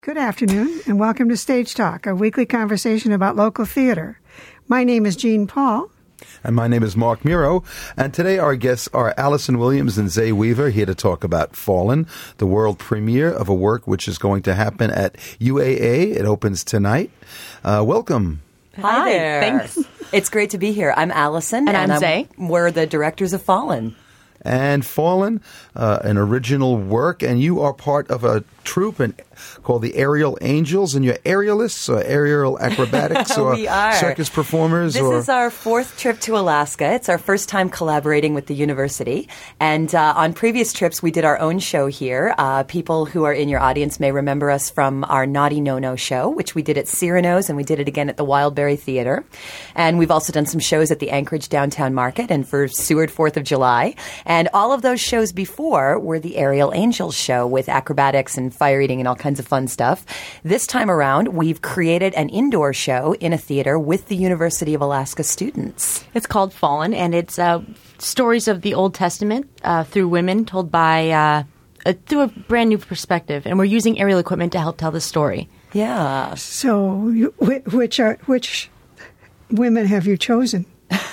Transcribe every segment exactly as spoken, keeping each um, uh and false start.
Good afternoon, and welcome to Stage Talk, a weekly conversation about local theater. My name is Jean Paul. And my name is Mark Miro. And today our guests are Allison Williams and Zay Weaver, here to talk about Fallen, the world premiere of a work which is going to happen at U A A. It opens tonight. Uh, welcome. Hi, Hi there. Thanks. It's great to be here. I'm Allison. And, and I'm Zay. We're the directors of Fallen. And Fallen, uh, an original work, and you are part of a troupe and, called the Aerial Angels, and you're aerialists or aerial acrobatics or we are. circus performers? This or? is our fourth trip to Alaska. It's our first time collaborating with the university. And uh, on previous trips, we did our own show here. Uh, people who are in your audience may remember us from our Naughty No-No show, which we did at Cyrano's, and we did it again at the Wildberry Theater. And we've also done some shows at the Anchorage Downtown Market and for Seward fourth of July. And all of those shows before were the Aerial Angels show with acrobatics and fire eating and all kinds of fun stuff. This time around, we've created an indoor show in a theater with the University of Alaska students. It's called Fallen, and it's uh, stories of the Old Testament uh, through women told by uh, uh, through a brand new perspective. And we're using aerial equipment to help tell the story. Yeah. So, you, which are which women have you chosen?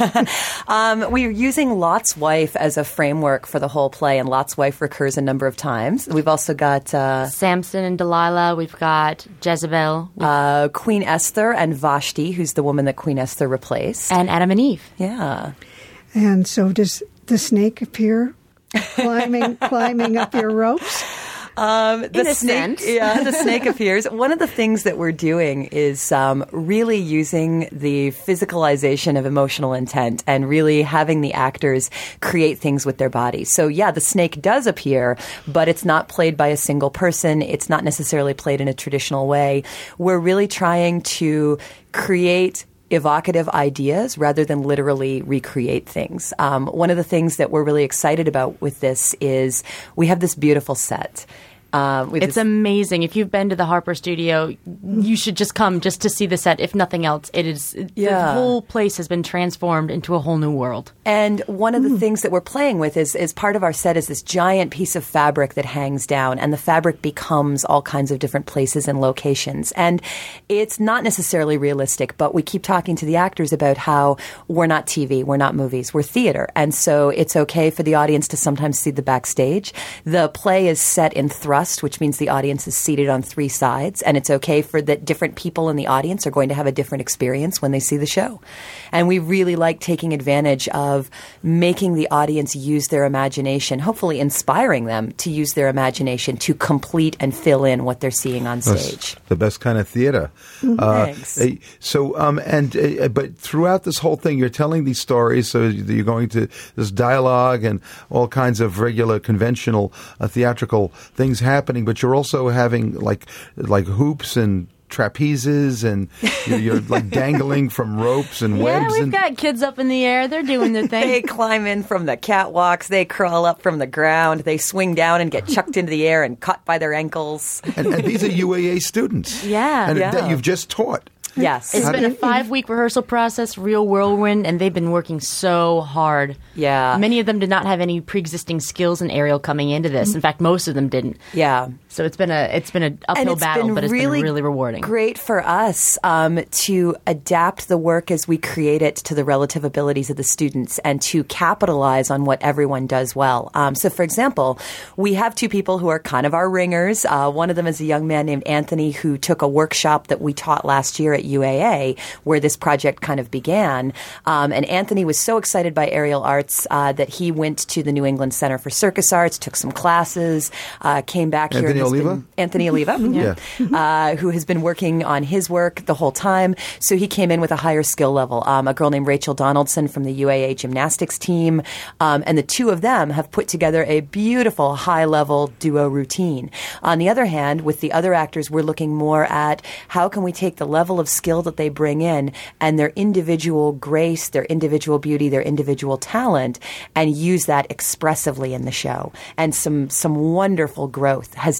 um, we're using Lot's wife as a framework for the whole play, and Lot's wife recurs a number of times. We've also got uh, Samson and Delilah. We've got Jezebel, uh, Queen Esther, and Vashti, who's the woman that Queen Esther replaced, and Adam and Eve. Yeah. And so, does the snake appear climbing climbing up your ropes? Um, the In a snake, sense. yeah, the snake appears. One of the things that we're doing is um, really using the physicalization of emotional intent and really having the actors create things with their bodies. So, yeah, the snake does appear, but it's not played by a single person. It's not necessarily played in a traditional way. We're really trying to create evocative ideas rather than literally recreate things. Um, one of the things that we're really excited about with this is we have this beautiful set. Uh, it's this- amazing. If you've been to the Harper Studio, you should just come just to see the set. If nothing else, it is Yeah. the whole place has been transformed into a whole new world. And one of the mm. things that we're playing with is, is part of our set is this giant piece of fabric that hangs down, and the fabric becomes all kinds of different places and locations. And it's not necessarily realistic, but we keep talking to the actors about how we're not T V, we're not movies, we're theater. And so it's okay for the audience to sometimes see the backstage. The play is set in thrust, which means the audience is seated on three sides, and it's okay for that different people in the audience are going to have a different experience when they see the show. And we really like taking advantage of making the audience use their imagination, hopefully inspiring them to use their imagination to complete and fill in what they're seeing on stage. That's the best kind of theater. Uh, Thanks. Uh, so, um, and uh, but throughout this whole thing, you're telling these stories. So you're going to this dialogue and all kinds of regular, conventional uh, theatrical things happening. But you're also having like like hoops and trapezes, and you're, you're like dangling from ropes and webs. Yeah, we've and got kids up in the air. They're doing their thing. They climb in from the catwalks. They crawl up from the ground. They swing down and get chucked into the air and caught by their ankles. and, and these are U A A students. Yeah. And yeah. that you've just taught. Yes. It's How been do- a five-week rehearsal process, real whirlwind, and they've been working so hard. Yeah. Many of them did not have any pre-existing skills in aerial coming into this. In fact, most of them didn't. Yeah. So it's been a it's been an And uphill it's battle, been but it's really been really rewarding. Great for us um, to adapt the work as we create it to the relative abilities of the students and to capitalize on what everyone does well. Um, so, for example, we have two people who are kind of our ringers. Uh, one of them is a young man named Anthony who took a workshop that we taught last year at U A A, where this project kind of began. Um, and Anthony was so excited by aerial arts uh, that he went to the New England Center for Circus Arts, took some classes, uh, came back Anthony here. and has Oliva? been- Anthony Oliva, yeah. uh, who has been working on his work the whole time. So he came in with a higher skill level. Um, a girl named Rachel Donaldson from the U A A gymnastics team. Um, and the two of them have put together a beautiful high-level duo routine. On the other hand, with the other actors, we're looking more at how can we take the level of skill that they bring in and their individual grace, their individual beauty, their individual talent, and use that expressively in the show. And some, some wonderful growth has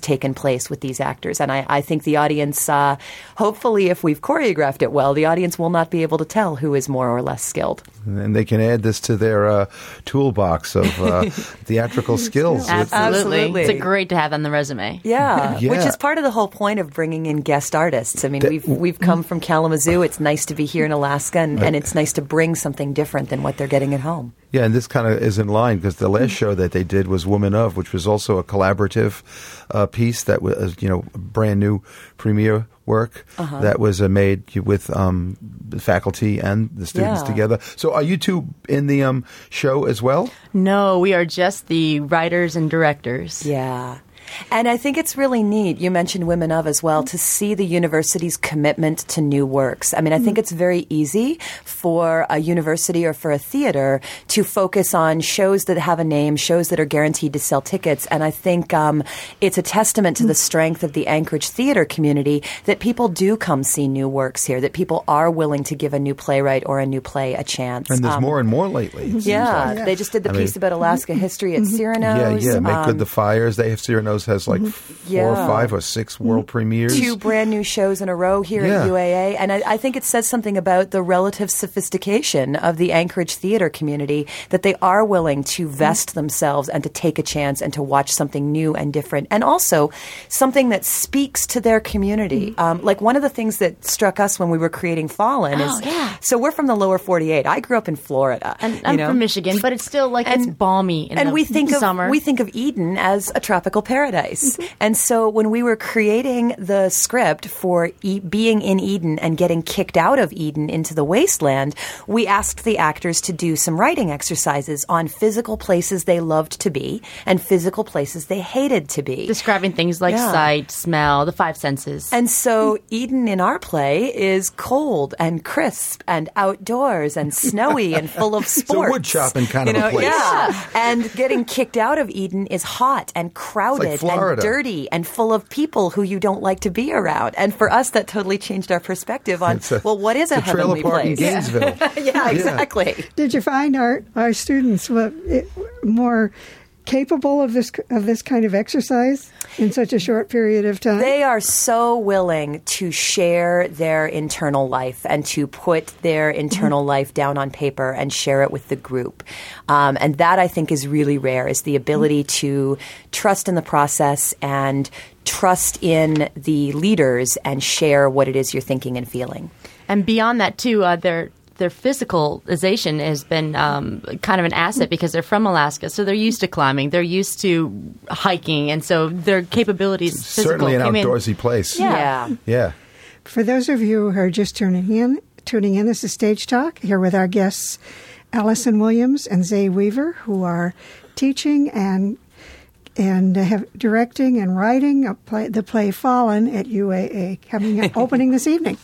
taken place with these actors. And I, I think the audience, uh, hopefully, if we've choreographed it well, the audience will not be able to tell who is more or less skilled. And they can add this to their uh, toolbox of uh, theatrical skills. Absolutely. Absolutely. It's a great to have on the resume. Yeah, Yeah. which is part of the whole point of bringing in guest artists. I mean, we've we've come from Kalamazoo. It's nice to be here in Alaska, and, and it's nice to bring something different than what they're getting at home. Yeah, and this kind of is in line because the last show that they did was Woman of, which was also a collaborative uh, piece that was, you know, brand new premiere work Uh-huh. that was uh, made with um, the faculty and the students Yeah. together. So are you two in the um, show as well? No, we are just the writers and directors. Yeah. And I think it's really neat, you mentioned Women of as well, to see the university's commitment to new works. I mean, I think it's very easy for a university or for a theater to focus on shows that have a name, shows that are guaranteed to sell tickets. And I think um, it's a testament to the strength of the Anchorage theater community that people do come see new works here, that people are willing to give a new playwright or a new play a chance. And there's Um, more and more lately. it seems Yeah, like. they just did the I mean- piece about Alaska history at Cyrano's. Yeah, yeah. Make Um, Good the Fires. They have Cyrano's has like four Yeah. or five or six world premieres. Two brand new shows in a row here Yeah. at U A A. And I, I think it says something about the relative sophistication of the Anchorage theater community that they are willing to vest themselves and to take a chance and to watch something new and different. And also something that speaks to their community. Um, like one of the things that struck us when we were creating Fallen is, Oh, yeah. so we're from the lower forty-eight. I grew up in Florida. And you I'm know? from Michigan, but it's still like it's balmy in and the we think summer. of we think of Eden as a tropical paradise. And so when we were creating the script for e- being in Eden and getting kicked out of Eden into the wasteland, we asked the actors to do some writing exercises on physical places they loved to be and physical places they hated to be. Describing things like Yeah. sight, smell, the five senses. And so Eden in our play is cold and crisp and outdoors and snowy and full of sports. wood chopping kind You of a know, place. Yeah. And getting kicked out of Eden is hot and crowded and Florida. dirty and full of people who you don't like to be around. And for us, that totally changed our perspective on, It's a- well, what is a it's a trailer heavenly park in place? Gainesville. Yeah, exactly. Did you find our, our students were, it, more capable of this of this kind of exercise in such a short period of time? They are so willing to share their internal life and to put their internal life down on paper and share it with the group. Um, and that, I think, is really rare, is the ability to trust in the process and trust in the leaders and share what it is you're thinking and feeling. And beyond that, too, uh, their their physicalization has been um, kind of an asset because they're from Alaska, so they're used to climbing, they're used to hiking, and so their capabilities physical Certainly an came in- outdoorsy place. Yeah. Yeah. For those of you who are just tuning in, tuning in, this is Stage Talk, here with our guests Allison Williams and Zay Weaver, who are teaching and and have directing and writing a play, the play Fallen at U A A, coming up, opening this evening.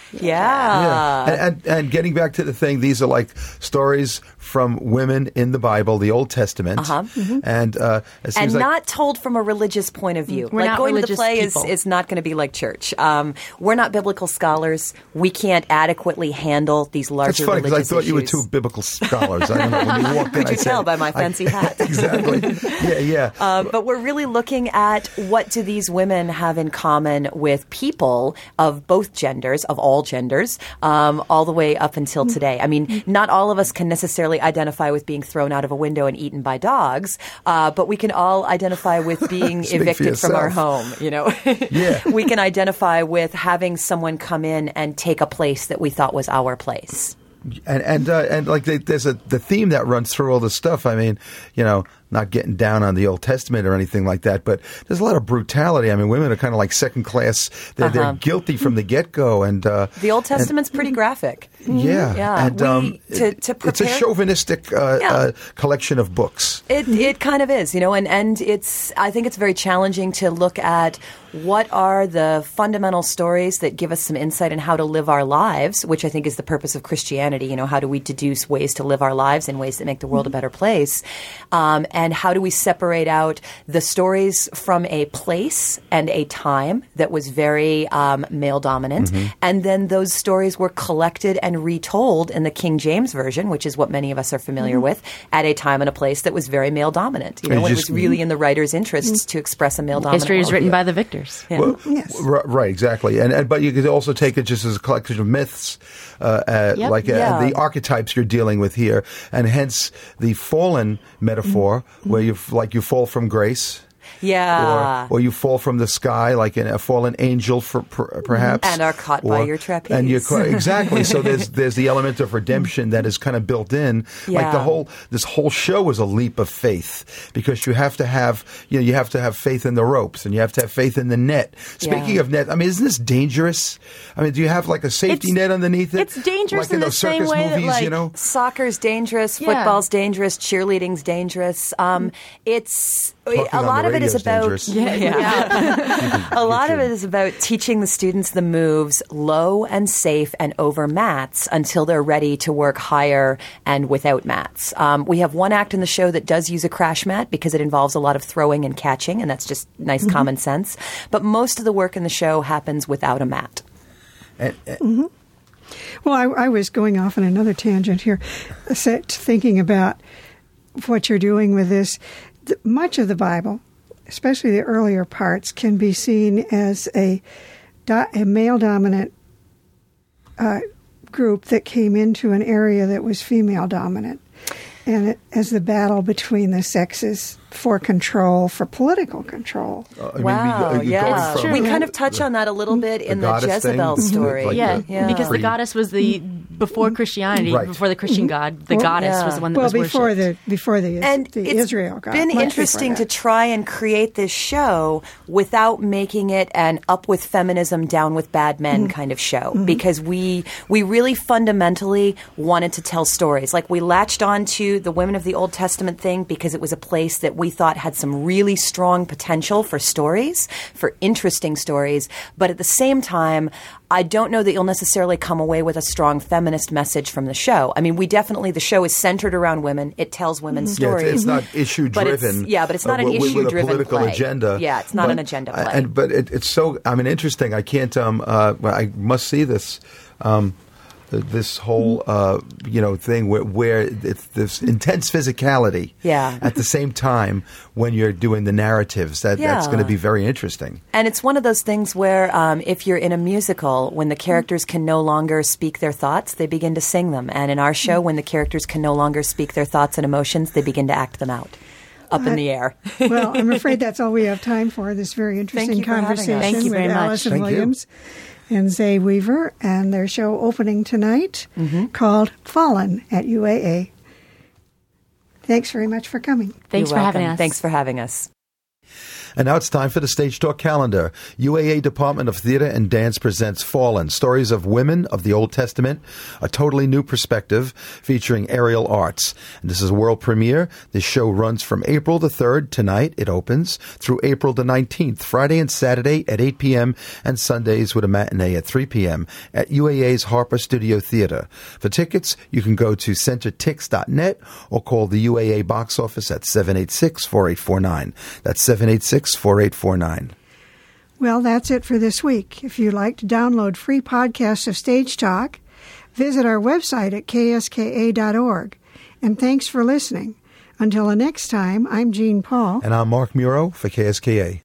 Yeah. Yeah. And, and, and getting back to the thing, these are like stories from women in the Bible, the Old Testament. Uh-huh. Mm-hmm. And uh, it seems And like not told from a religious point of view. We're like not going to the religious play is, people. is not going to be like church. Um, we're not biblical scholars. We can't adequately handle these larger That's funny because I religious thought you were issues. two biblical scholars. I don't know. When you walked in, Could I you said, tell by my I- fancy hat? Exactly. Yeah, yeah. Uh, but we're really looking at what do these women have in common with people of both genders, of all genders, um, all the way up until today. I mean, not all of us can necessarily identify with being thrown out of a window and eaten by dogs, uh, but we can all identify with being Speak for evicted from our yourself. home. You know, Yeah. we can identify with having someone come in and take a place that we thought was our place. And and uh, and like they, there's a the theme that runs through all this stuff. I mean, you know, not getting down on the Old Testament or anything like that, but there's a lot of brutality. I mean, women are kind of like second class. They're, Uh-huh. they're guilty from the get go, and uh, The Old Testament's pretty graphic. and, yeah, Yeah. and We- um, to- it- to it's a prepare- chauvinistic uh, Yeah. uh, collection of books. It it kind of is, you know, and, and it's I think it's very challenging to look at what are the fundamental stories that give us some insight in how to live our lives, which I think is the purpose of Christianity. You know, how do we deduce ways to live our lives in ways that make the world a better place? Um, and how do we separate out the stories from a place and a time that was very um, male dominant, mm-hmm. and then those stories were collected and retold in the King James Version, which is what many of us are familiar mm-hmm. with, at a time and a place that was very male dominant. You know, when just, it was really in the writer's interests mm-hmm. to express a male dominant. History is written yeah. by the victors. Yeah. Well, yes. r- right, exactly. And, and but you could also take it just as a collection of myths, uh, uh, yep. like uh, yeah. the archetypes you're dealing with here, and hence the fallen metaphor, mm-hmm. where you like you fall from grace. Yeah. Or, or you fall from the sky like in a fallen angel, for, per, perhaps. And are caught or, by your trapeze. And you're caught, exactly. So there's there's the element of redemption that is kind of built in. Yeah. Like the whole this whole show is a leap of faith, because you have to have you know you have to have faith in the ropes, and you have to have faith in the net. Speaking yeah. of net, I mean, isn't this dangerous? I mean, do you have like a safety It's- net underneath it? it's dangerous like in in the those same circus way that, movies, like, you know. Soccer's dangerous, Yeah. football's dangerous, cheerleading's dangerous. Um, it's Talking a on lot the of it is radio's about dangerous. yeah, yeah. a lot of your- it is about teaching the students the moves low and safe and over mats until they're ready to work higher and without mats. Um, we have one act in the show that does use a crash mat because it involves a lot of throwing and catching, and that's just nice mm-hmm. common sense. But most of the work in the show happens without a mat. And, and, Mm-hmm. Well, I, I was going off on another tangent here, set- thinking about what you're doing with this. The, much of the Bible, especially the earlier parts, can be seen as a, do, a male-dominant uh, group that came into an area that was female-dominant, and it, as the battle between the sexes for control, for political control. uh, I mean, Wow, we go- you yeah. go from we the- kind of touch on that a little bit in the goddess thing? Jezebel Mhm. story. Like yeah, the- Yeah. because the Pre- goddess was the before Christianity, Right. before the Christian God, the Well, goddess yeah. was the one that Well, was before worshipped. the before the, And the it's Israel God. been much before interesting to that. try and create this show without making it an up with feminism, down with bad men kind of show, Mm-hmm. because we we really fundamentally wanted to tell stories. Like, we latched onto the Women of the Old Testament thing because it was a place that we thought had some really strong potential for stories, for interesting stories. But at the same time, I don't know that you'll necessarily come away with a strong feminist message from the show. I mean, we definitely, the show is centered around women. It tells women's Yeah, stories. it's, it's not issue But it's- driven. yeah, but it's not an with, with a issue-driven political play. agenda. Yeah, it's not But- an agenda play. And but it, it's so I mean interesting. I can't. Um, uh, well, I must see this. Um, this whole uh, you know thing where, where it's this intense physicality. Yeah. At the same time, when you're doing the narratives, that that's Yeah. going to be very interesting. And it's one of those things where um, if you're in a musical, when the characters can no longer speak their thoughts, they begin to sing them. And in our show, when the characters can no longer speak their thoughts and emotions, they begin to act them out up in the air. Well, I'm afraid that's all we have time for. This very interesting you for having us. conversation Thank you with very much. Allison Thank you. Williams and Zay Weaver, and their show opening tonight Mm-hmm. called Fallen at U A A. Thanks very much for coming. Thanks You're for having welcome. us. Thanks for having us. And now it's time for the Stage Talk calendar. U A A Department of Theater and Dance presents Fallen, Stories of Women of the Old Testament, a totally new perspective featuring aerial arts. And this is a world premiere. This show runs from April the third, tonight it opens, through April the nineteenth, Friday and Saturday at eight p.m. and Sundays with a matinee at three p.m. at U A A's Harper Studio Theater. For tickets, you can go to center tix dot net or call the U A A box office at seven eight six, four eight four nine. That's seven eight six, four eight four nine. Well, that's it for this week. If you'd like to download free podcasts of Stage Talk, visit our website at k s k a dot org. And thanks for listening. Until the next time, I'm Jean Paul. And I'm Mark Muro for K S K A.